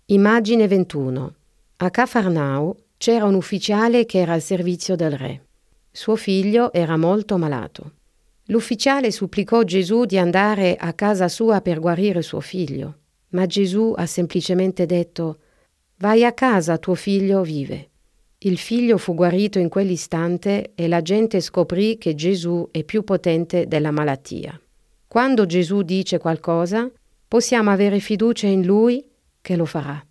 Immagine 21. A Cafarnao c'era un ufficiale che era al servizio del re. Suo figlio era molto malato. L'ufficiale supplicò Gesù di andare a casa sua per guarire suo figlio, ma Gesù ha semplicemente detto: «Vai a casa, tuo figlio vive». Il figlio fu guarito in quell'istante e la gente scoprì che Gesù è più potente della malattia. Quando Gesù dice qualcosa, possiamo avere fiducia in Lui che lo farà.